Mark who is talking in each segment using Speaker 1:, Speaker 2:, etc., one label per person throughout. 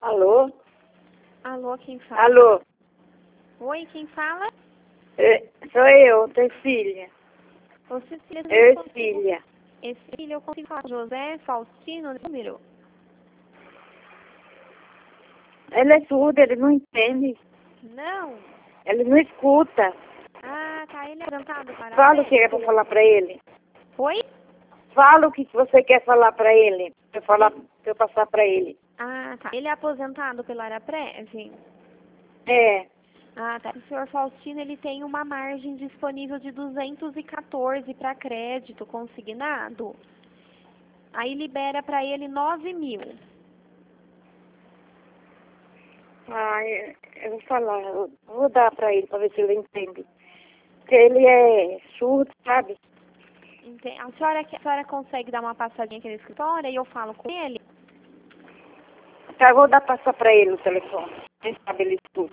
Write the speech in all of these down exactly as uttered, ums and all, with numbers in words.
Speaker 1: Alô?
Speaker 2: Alô, quem fala?
Speaker 1: Alô?
Speaker 2: Oi, quem fala?
Speaker 1: É, sou eu, tua filha.
Speaker 2: Ô, Cecília,
Speaker 1: Eu,
Speaker 2: eu consigo...
Speaker 1: filha.
Speaker 2: Esse filho eu consigo falar. José Faustino, número?
Speaker 1: Ele é surdo, ele não entende.
Speaker 2: Não.
Speaker 1: Ele não escuta.
Speaker 2: Ah, tá. Ele é apresentado para
Speaker 1: Fala o que é pra falar pra ele.
Speaker 2: Oi?
Speaker 1: Fala o que você quer falar pra ele. Pra eu, falar, pra eu passar pra ele.
Speaker 2: Ah, tá. Ele é aposentado pela Araprev?
Speaker 1: É.
Speaker 2: Ah, tá. O senhor Faustino, ele tem uma margem disponível de duzentos e quatorze para crédito consignado. Aí libera para ele nove mil.
Speaker 1: Ah, eu, eu vou falar. Eu vou dar pra ele pra ver se ele entende. Porque ele é surdo, sabe?
Speaker 2: Ente- A senhora, a senhora consegue dar uma passadinha aqui no escritório e eu falo com ele?
Speaker 1: Tá, eu vou dar passar pra ele o telefone. Quem sabe ele escuta.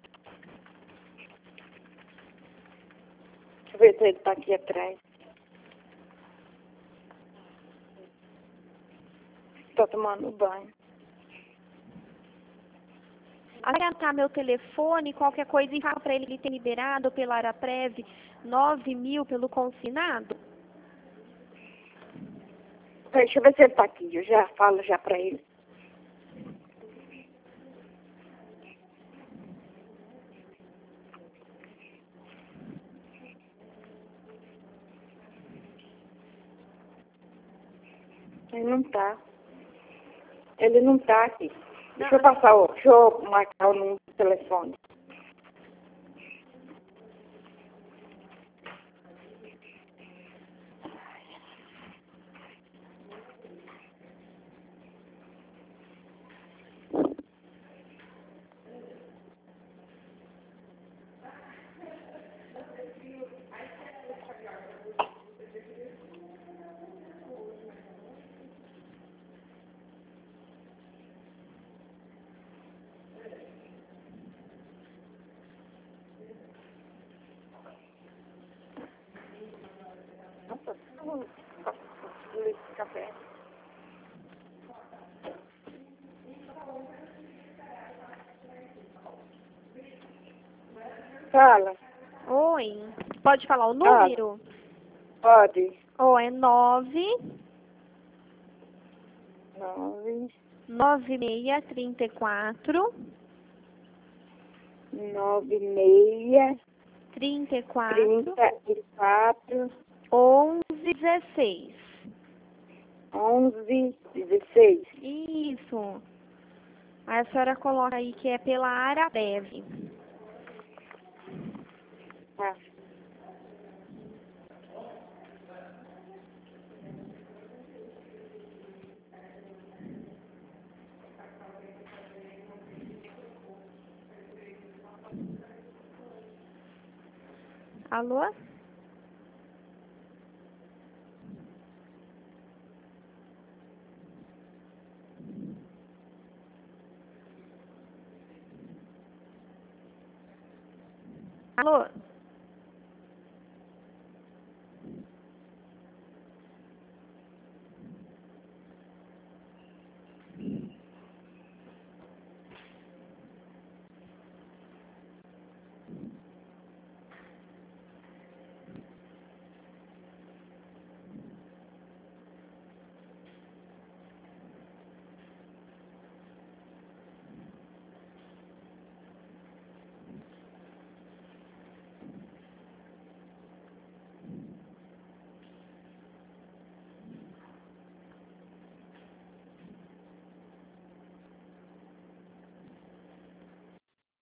Speaker 1: Deixa eu ver se ele tá aqui atrás. Tô tomando banho.
Speaker 2: Anotar meu telefone, qualquer coisa, e fala para ele que ele tem liberado pela Araprev nove mil pelo consignado?
Speaker 1: Deixa eu ver se ele tá aqui. Eu já falo já pra ele. Ele não tá. Ele não tá aqui. Deixa eu passar o... Deixa eu marcar o número do telefone. Nossa, eu faço esse café. Fala.
Speaker 2: Oi. Pode falar o
Speaker 1: Fala.
Speaker 2: número?
Speaker 1: Pode.
Speaker 2: Ou é nove
Speaker 1: Nove,
Speaker 2: nove seis trinta e quatro
Speaker 1: nove, meia,
Speaker 2: trinta e quatro
Speaker 1: trinta e quatro,
Speaker 2: onze dezesseis.
Speaker 1: onze, dezesseis.
Speaker 2: Isso. Aí a senhora coloca aí que é pela Araprev.
Speaker 1: Tá.
Speaker 2: Alô? Alô?